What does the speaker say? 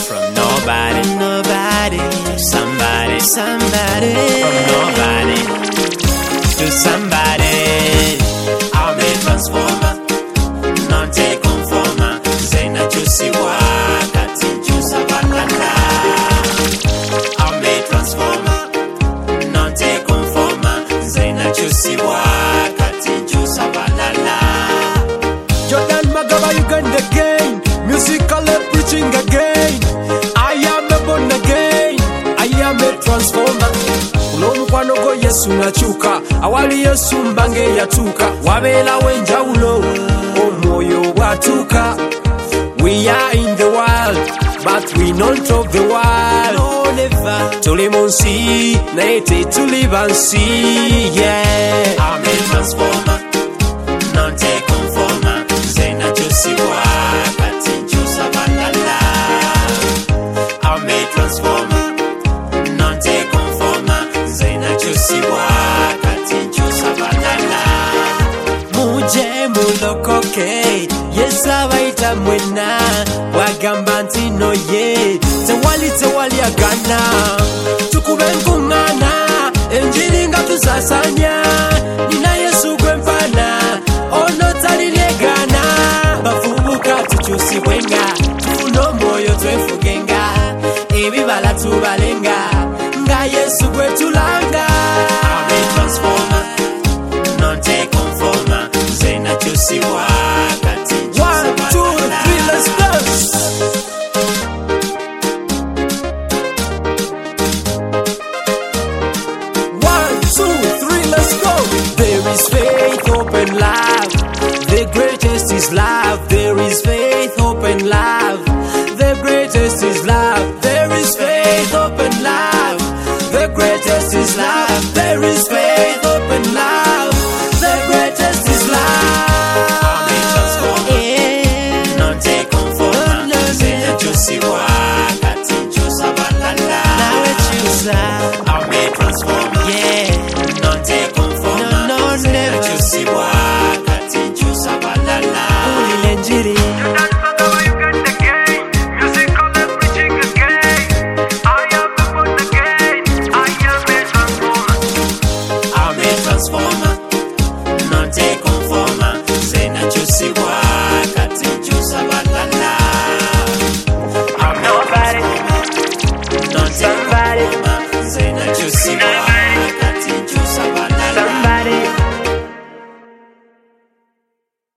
From nobody to somebody. From nobody to somebody. I'm a transformer, not a conformer. Zena juicy waka tinjusa banana. I'm a transformer, not a conformer. Zena juicy waka tinjusa banana. Jordan Magaba Uganda again, musically preaching again. I am a born again, I am a transformer. Kulomukwano go Yesu nachuka, awali Yesu mbange yatuka. Wabela wenjaulo, omwoyo watuka. We are in the world, but we not of the world. No, never. Tulimonsi, naite tulivansi, yeah. I'm a transformer, not a conformer. Zena juicy waka tinjusa banana. I'm a transformer, not a conformer. Zena juicy waka tinjusa banana. Muje mulokoke, yesa waita mwena. Wagamba ntino ye, tewali agana. Tukubengu ngana, enjiri nga tusasanya. Nina Yesu gwempana, ono talilegana. Bafubuka tuchusi wenga, tufuno moyo twefugenga. Ebibala tubalenga, nga Yesu gwetulanga. I'm a transformer, not a conformer. Zena juicy waka tinjusa 1, 2, 3, let's dance. Let's go. There is faith, hope and love. The greatest is love. There is faith, hope and love. The greatest is love. There is faith, hope and love. The greatest is love. There is faith, hope and love. The greatest is love. I'm a transformer, not a conformer. Zena juicy waka tinjusa banana. Now it's you, sir. I'm a transformer, Yeah. not a conformer. No, Zena never. juicy waka tinjusa banana. Ulilenjiri.